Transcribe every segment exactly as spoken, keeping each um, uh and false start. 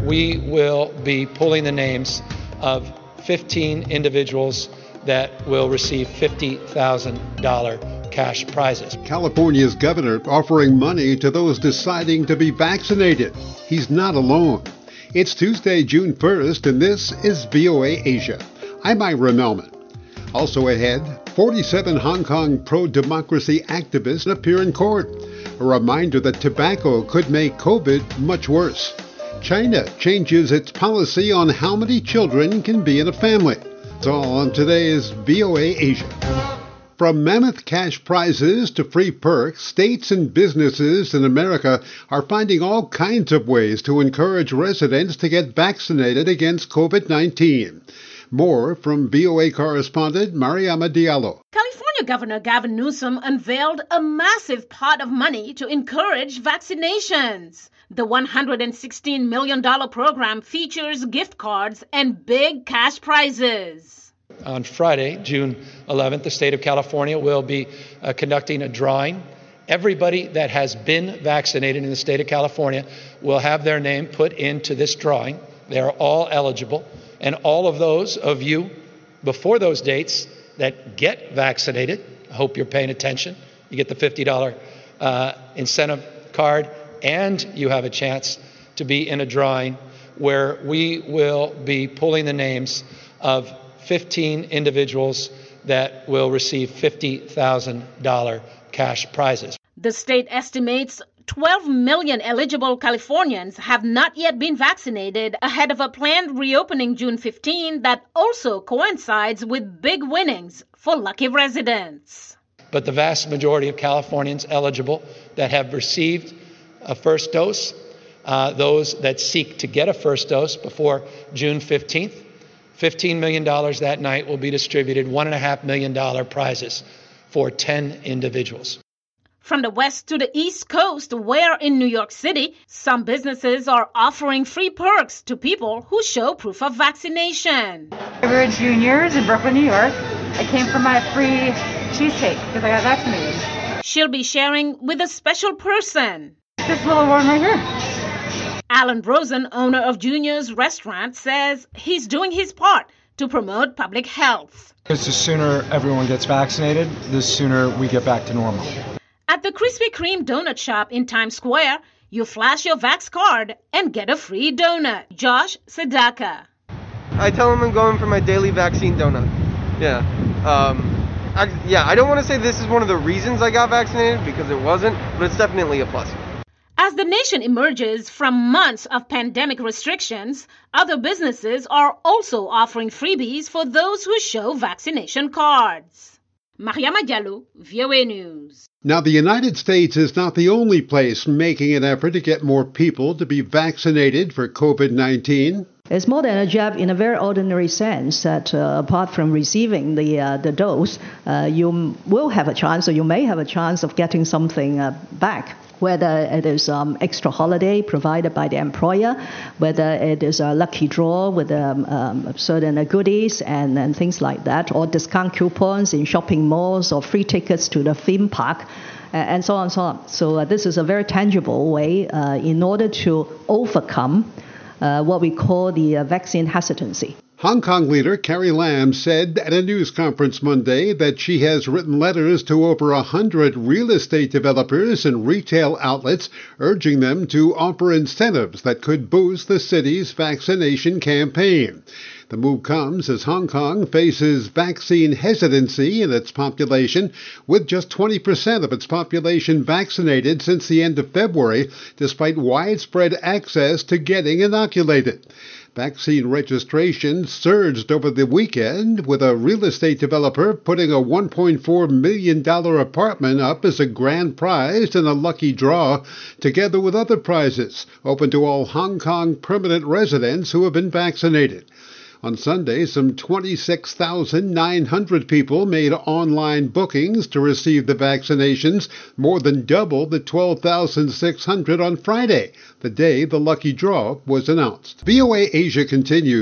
we will be pulling the names of fifteen individuals that will receive fifty thousand dollars cash prizes. California's governor offering money to those deciding to be vaccinated. He's not alone. It's Tuesday, June first, and this is V O A Asia. I'm Ira Melman. Also ahead, forty-seven Hong Kong pro-democracy activists appear in court. A reminder that tobacco could make COVID much worse. China changes its policy on how many children can be in a family. It's all on today's V O A Asia. From mammoth cash prizes to free perks, states and businesses in America are finding all kinds of ways to encourage residents to get vaccinated against COVID nineteen. More from V O A correspondent Mariama Diallo. California Governor Gavin Newsom unveiled a massive pot of money to encourage vaccinations. The one hundred sixteen million dollars program features gift cards and big cash prizes. On Friday, June eleventh, the state of California will be uh, conducting a drawing. Everybody that has been vaccinated in the state of California will have their name put into this drawing. They are all eligible. And all of those of you before those dates that get vaccinated, I hope you're paying attention. You get the fifty dollars uh, incentive card, and you have a chance to be in a drawing where we will be pulling the names of fifteen individuals that will receive fifty thousand dollars cash prizes. The state estimates twelve million eligible Californians have not yet been vaccinated ahead of a planned reopening June fifteenth that also coincides with big winnings for lucky residents. But the vast majority of Californians eligible that have received a first dose, uh, those that seek to get a first dose before June fifteenth, fifteen million dollars that night will be distributed, one point five million dollars prizes for ten individuals. From the west to the east coast, where in New York City, some businesses are offering free perks to people who show proof of vaccination. We're juniors in Brooklyn, New York. I came for my free cheesecake because I got vaccinated. She'll be sharing with a special person. This little one right here. Alan Rosen, owner of Junior's Restaurant, says he's doing his part to promote public health. Because the sooner everyone gets vaccinated, the sooner we get back to normal. At the Krispy Kreme donut shop in Times Square, you flash your Vax card and get a free donut. Josh Sedaka. I tell them I'm going for my daily vaccine donut. Yeah. Um, I, yeah, I don't want to say this is one of the reasons I got vaccinated, because it wasn't, but it's definitely a plus. As the nation emerges from months of pandemic restrictions, other businesses are also offering freebies for those who show vaccination cards. Mariama Diallo, V O A News. Now, the United States is not the only place making an effort to get more people to be vaccinated for COVID nineteen. It's more than a jab in a very ordinary sense that uh, apart from receiving the uh, the dose, uh, you will have a chance, or you may have a chance of getting something uh, back. Whether it is um, extra holiday provided by the employer, whether it is a lucky draw with um, um, certain goodies and, and things like that, or discount coupons in shopping malls, or free tickets to the theme park, uh, and so on and so on. So uh, this is a very tangible way uh, in order to overcome uh, what we call the uh, vaccine hesitancy. Hong Kong leader Carrie Lam said at a news conference Monday that she has written letters to over one hundred real estate developers and retail outlets urging them to offer incentives that could boost the city's vaccination campaign. The move comes as Hong Kong faces vaccine hesitancy in its population, with just twenty percent of its population vaccinated since the end of February, despite widespread access to getting inoculated. Vaccine registration surged over the weekend, with a real estate developer putting a one point four million dollars apartment up as a grand prize in a lucky draw, together with other prizes open to all Hong Kong permanent residents who have been vaccinated. On Sunday, some twenty-six thousand nine hundred people made online bookings to receive the vaccinations, more than double the twelve thousand six hundred on Friday, the day the lucky draw was announced. V O A Asia continues.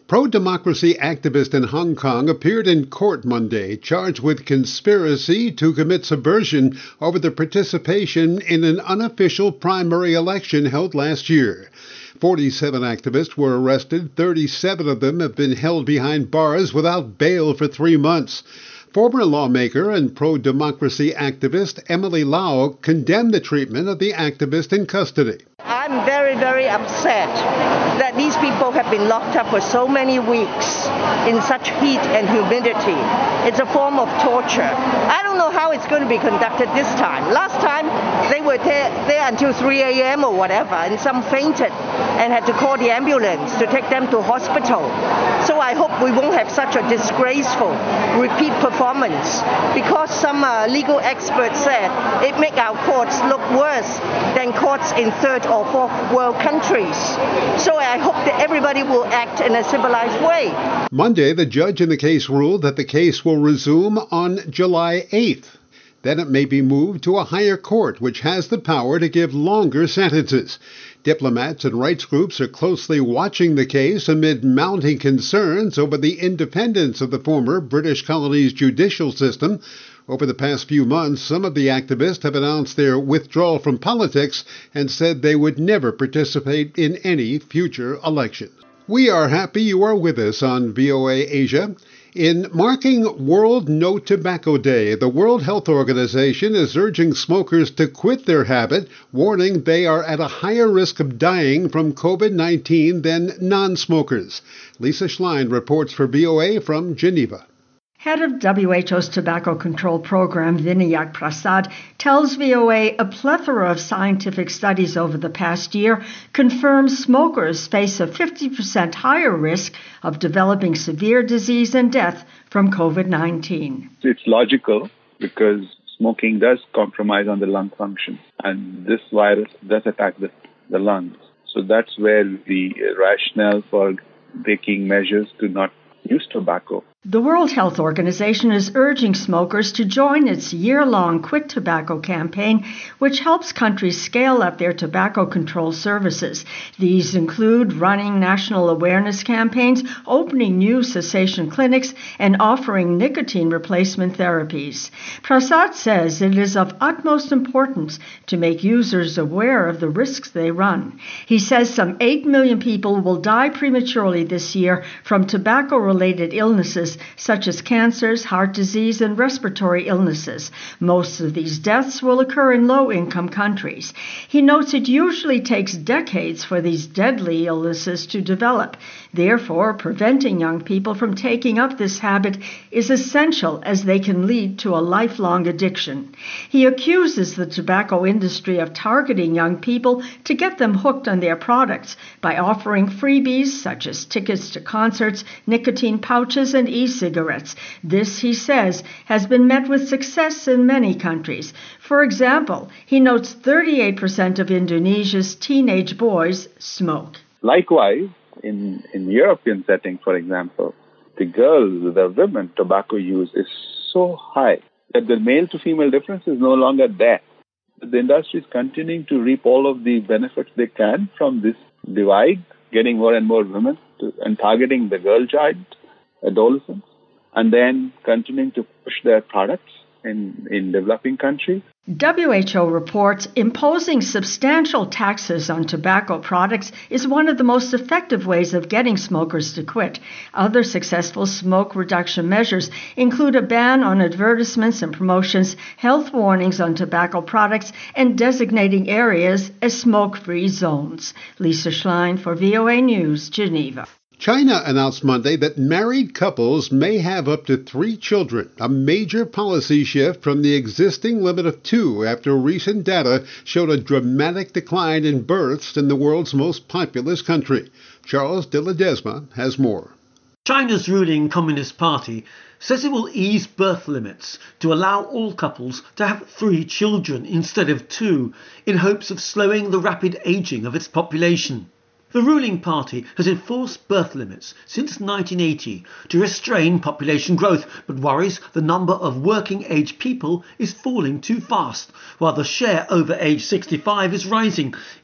Pro-democracy activist in Hong Kong appeared in court Monday, charged with conspiracy to commit subversion over the participation in an unofficial primary election held last year. forty-seven activists were arrested. thirty-seven of them have been held behind bars without bail for three months. Former lawmaker and pro-democracy activist Emily Lau condemned the treatment of the activist in custody. I'm very, very upset that these people have been locked up for so many weeks in such heat and humidity. It's a form of torture. I don't know how it's going to be conducted this time. Last time, they were there, there until three a.m. or whatever, and some fainted and had to call the ambulance to take them to hospital. So I hope we won't have such a disgraceful repeat performance, because some uh, legal experts said it makes our courts look worse than courts in third or fourth world countries. So I hope that everybody will act in a civilized way. Monday, the judge in the case ruled that the case will resume on July eighth. Then it may be moved to a higher court, which has the power to give longer sentences. Diplomats and rights groups are closely watching the case amid mounting concerns over the independence of the former British colony's judicial system. Over the past few months, some of the activists have announced their withdrawal from politics and said they would never participate in any future elections. We are happy you are with us on V O A Asia. In marking World No Tobacco Day, the World Health Organization is urging smokers to quit their habit, warning they are at a higher risk of dying from covid nineteen than non-smokers. Lisa Schlein reports for V O A from Geneva. Head of W H O's Tobacco Control Program, Vinayak Prasad, tells V O A a plethora of scientific studies over the past year confirm smokers face a fifty percent higher risk of developing severe disease and death from covid nineteen. It's logical because smoking does compromise on the lung function, and this virus does attack the, the lungs. So that's where the rationale for taking measures to not use tobacco. The World Health Organization is urging smokers to join its year-long Quit Tobacco campaign, which helps countries scale up their tobacco control services. These include running national awareness campaigns, opening new cessation clinics, and offering nicotine replacement therapies. Prasad says it is of utmost importance to make users aware of the risks they run. He says some eight million people will die prematurely this year from tobacco-related illnesses such as cancers, heart disease, and respiratory illnesses. Most of these deaths will occur in low-income countries. He notes it usually takes decades for these deadly illnesses to develop. Therefore, preventing young people from taking up this habit is essential, as they can lead to a lifelong addiction. He accuses the tobacco industry of targeting young people to get them hooked on their products by offering freebies such as tickets to concerts, nicotine pouches, and e-cigarettes. This, he says, has been met with success in many countries. For example, he notes thirty-eight percent of Indonesia's teenage boys smoke. Likewise, in, in European setting, for example, the girls, the women tobacco use is so high that the male to female difference is no longer there. The industry is continuing to reap all of the benefits they can from this divide, getting more and more women to, and targeting the girl child, adolescents, and then continuing to push their products in, in developing countries. W H O reports imposing substantial taxes on tobacco products is one of the most effective ways of getting smokers to quit. Other successful smoke reduction measures include a ban on advertisements and promotions, health warnings on tobacco products, and designating areas as smoke-free zones. Lisa Schlein for V O A News, Geneva. China announced Monday that married couples may have up to three children, a major policy shift from the existing limit of two after recent data showed a dramatic decline in births in the world's most populous country. Charles de Ledesma has more. China's ruling Communist Party says it will ease birth limits to allow all couples to have three children instead of two, in hopes of slowing the rapid aging of its population. The ruling party has enforced birth limits since nineteen eighty to restrain population growth, but worries the number of working-age people is falling too fast, while the share over age sixty-five is rising,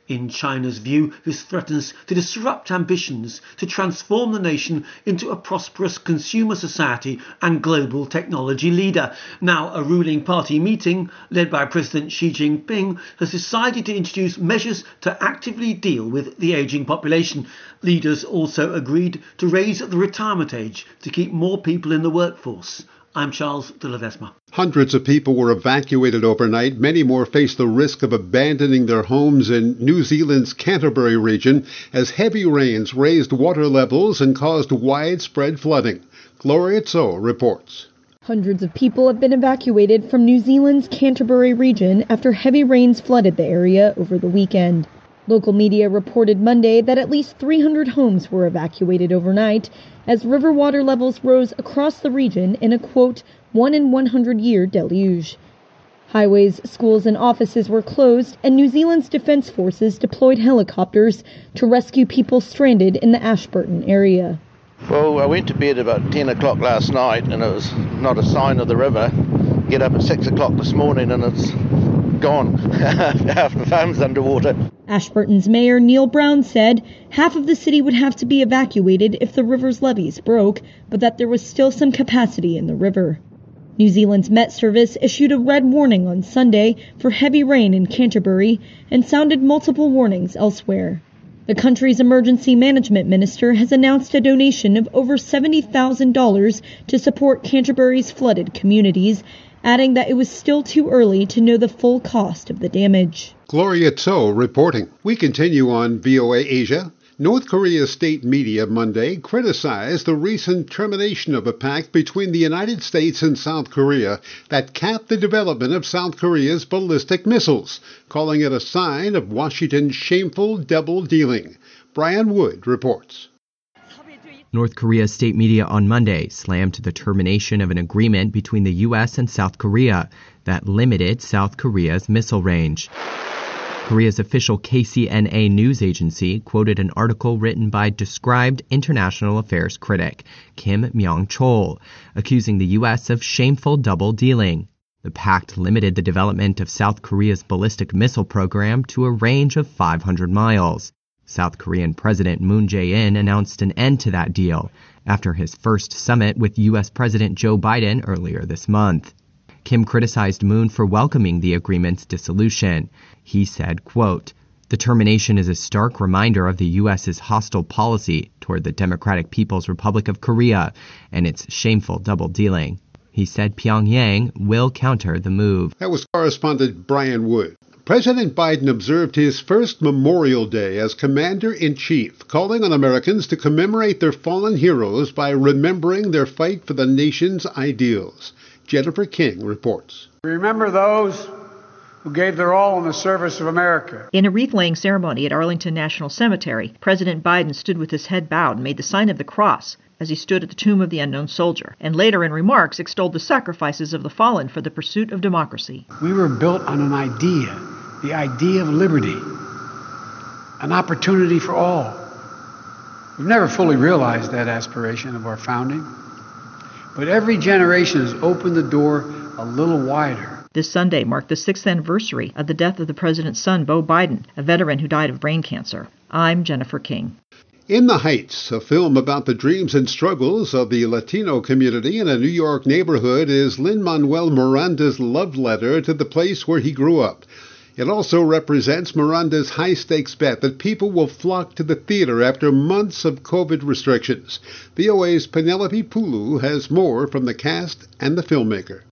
In China's view, this threatens to disrupt ambitions to transform the nation into a prosperous consumer society and global technology leader. Now, a ruling party meeting led by President Xi Jinping has decided to introduce measures to actively deal with the ageing population. Leaders also agreed to raise the retirement age to keep more people in the workforce. I'm Charles de Ledesma. Hundreds of people were evacuated overnight. Many more face the risk of abandoning their homes in New Zealand's Canterbury region as heavy rains raised water levels and caused widespread flooding. Gloria Tso reports. Hundreds of people have been evacuated from New Zealand's Canterbury region after heavy rains flooded the area over the weekend. Local media reported Monday that at least three hundred homes were evacuated overnight as river water levels rose across the region in a, quote, one in one hundred year deluge. Highways, schools, and offices were closed, and New Zealand's defense forces deployed helicopters to rescue people stranded in the Ashburton area. Well, I went to bed about ten o'clock last night, and it was not a sign of the river. Get up at six o'clock this morning, and it's gone. Half the farm's underwater. Ashburton's mayor, Neil Brown, said half of the city would have to be evacuated if the river's levees broke, but that there was still some capacity in the river. New Zealand's Met Service issued a red warning on Sunday for heavy rain in Canterbury and sounded multiple warnings elsewhere. The country's emergency management minister has announced a donation of over seventy thousand dollars to support Canterbury's flooded communities, adding that it was still too early to know the full cost of the damage. Gloria Tso reporting. We continue on V O A Asia. North Korea's state media Monday criticized the recent termination of a pact between the United States and South Korea that capped the development of South Korea's ballistic missiles, calling it a sign of Washington's shameful double dealing. Brian Wood reports. North Korea's state media on Monday slammed the termination of an agreement between the U S and South Korea that limited South Korea's missile range. Korea's official K C N A news agency quoted an article written by described international affairs critic Kim Myong-chol, accusing the U S of shameful double-dealing. The pact limited the development of South Korea's ballistic missile program to a range of five hundred miles. South Korean President Moon Jae-in announced an end to that deal after his first summit with U S President Joe Biden earlier this month. Kim criticized Moon for welcoming the agreement's dissolution. He said, quote, "The termination is a stark reminder of the U S's hostile policy toward the Democratic People's Republic of Korea and its shameful double-dealing." He said Pyongyang will counter the move. That was correspondent Brian Wood. President Biden observed his first Memorial Day as Commander-in-Chief, calling on Americans to commemorate their fallen heroes by remembering their fight for the nation's ideals. Jennifer King reports. Remember those who gave their all in the service of America. In a wreath-laying ceremony at Arlington National Cemetery, President Biden stood with his head bowed and made the sign of the cross as he stood at the tomb of the unknown soldier, and later in remarks extolled the sacrifices of the fallen for the pursuit of democracy. We were built on an idea, the idea of liberty, an opportunity for all. We've never fully realized that aspiration of our founding, but every generation has opened the door a little wider. This Sunday marked the sixth anniversary of the death of the president's son, Beau Biden, a veteran who died of brain cancer. I'm Jennifer King. In the Heights, a film about the dreams and struggles of the Latino community in a New York neighborhood, is Lin-Manuel Miranda's love letter to the place where he grew up. It also represents Miranda's high-stakes bet that people will flock to the theater after months of COVID restrictions. V O A's Penelope Pulu has more from the cast and the filmmaker.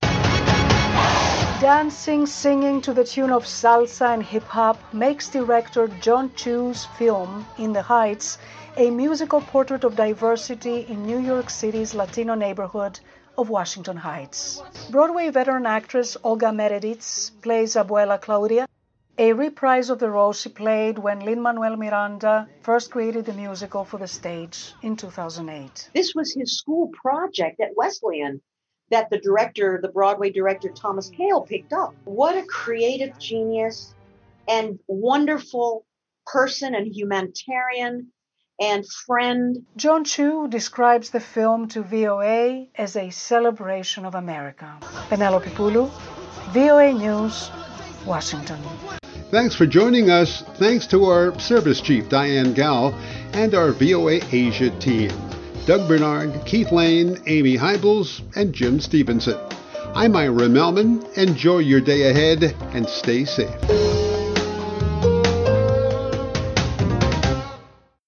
Dancing, singing to the tune of salsa and hip-hop makes director John Chu's film, In the Heights, a musical portrait of diversity in New York City's Latino neighborhood of Washington Heights. Broadway veteran actress Olga Meredith plays Abuela Claudia, a reprise of the role she played when Lin-Manuel Miranda first created the musical for the stage in two thousand eight. This was his school project at Wesleyan that the director, the Broadway director Thomas Kail, picked up. What a creative genius and wonderful person and humanitarian and friend. John Chu describes the film to V O A as a celebration of America. Penelope Pulu, V O A News, Washington. Thanks for joining us. Thanks to our service chief, Diane Gao, and our V O A Asia team, Doug Bernard, Keith Lane, Amy Hybels, and Jim Stevenson. I'm Ira Melman. Enjoy your day ahead and stay safe.